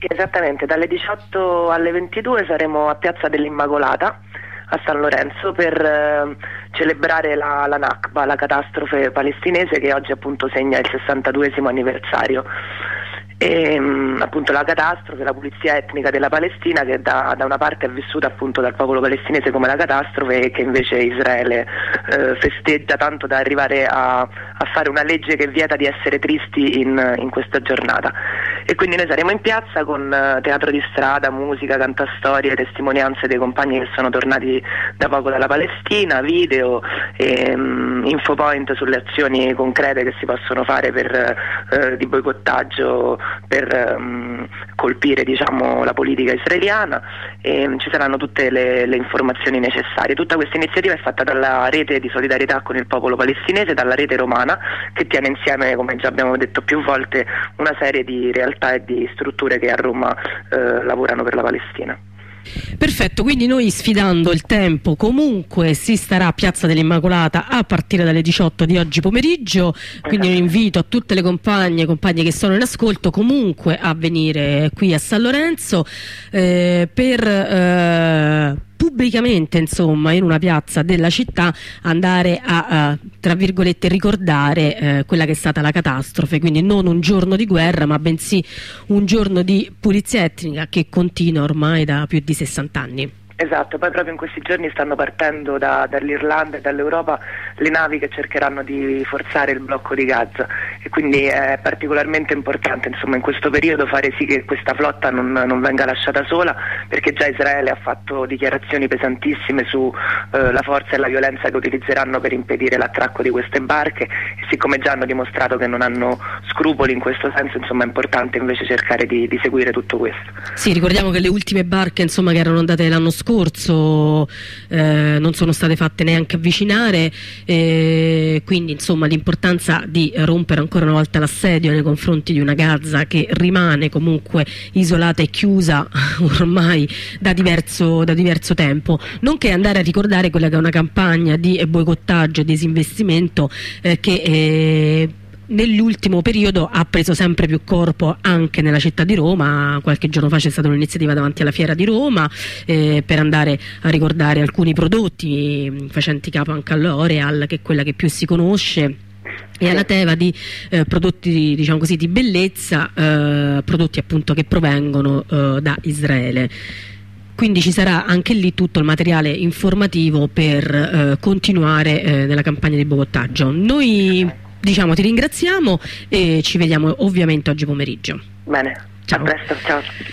Esattamente, dalle 18 alle 22 saremo a Piazza dell'Immacolata a San Lorenzo per celebrare la Nakba, la catastrofe palestinese che oggi appunto segna il 62esimo anniversario. E appunto la catastrofe, la pulizia etnica della Palestina, che da una parte è vissuta appunto dal popolo palestinese come la catastrofe, e che invece Israele festeggia tanto da arrivare a fare una legge che vieta di essere tristi in questa giornata. E quindi noi saremo in piazza con teatro di strada, musica, cantastorie, testimonianze dei compagni che sono tornati da poco dalla Palestina, video e infopoint sulle azioni concrete che si possono fare di boicottaggio per colpire, diciamo, la politica israeliana, e ci saranno tutte le informazioni necessarie. Tutta questa iniziativa è fatta dalla rete di solidarietà con il popolo palestinese, dalla rete romana, che tiene insieme, come già abbiamo detto più volte, una serie di realtà e di strutture che a Roma lavorano per la Palestina. Perfetto, quindi noi, sfidando il tempo, comunque si starà a Piazza dell'Immacolata a partire dalle 18 di oggi pomeriggio, quindi un invito a tutte le compagne e compagni che sono in ascolto comunque a venire qui a San Lorenzo per pubblicamente, insomma, in una piazza della città andare a tra virgolette ricordare quella che è stata la catastrofe, quindi non un giorno di guerra ma bensì un giorno di pulizia etnica che continua ormai da più di 60 anni. Esatto, poi proprio in questi giorni stanno partendo dall'Irlanda e dall'Europa le navi che cercheranno di forzare il blocco di Gaza, e quindi è particolarmente importante, insomma, in questo periodo fare sì che questa flotta non venga lasciata sola, perché già Israele ha fatto dichiarazioni pesantissime su la forza e la violenza che utilizzeranno per impedire l'attracco di queste barche, e siccome già hanno dimostrato che non hanno scrupoli in questo senso, insomma, è importante invece cercare di seguire tutto questo. Sì, ricordiamo che le ultime barche, insomma, che erano andate l'anno scorso non sono state fatte neanche avvicinare, quindi insomma l'importanza di rompere ancora una volta l'assedio nei confronti di una Gaza che rimane comunque isolata e chiusa ormai da diverso tempo, nonché andare a ricordare quella che è una campagna di boicottaggio e disinvestimento che nell'ultimo periodo ha preso sempre più corpo anche nella città di Roma. Qualche giorno fa c'è stata un'iniziativa davanti alla Fiera di Roma per andare a ricordare alcuni prodotti facenti capo anche all'Oreal, che è quella che più si conosce, e alla Teva, di prodotti, diciamo così, di bellezza, prodotti appunto che provengono da Israele. Quindi ci sarà anche lì tutto il materiale informativo per continuare nella campagna di boicottaggio. Noi, diciamo, ti ringraziamo e ci vediamo ovviamente oggi pomeriggio. Bene, ciao. A presto, ciao.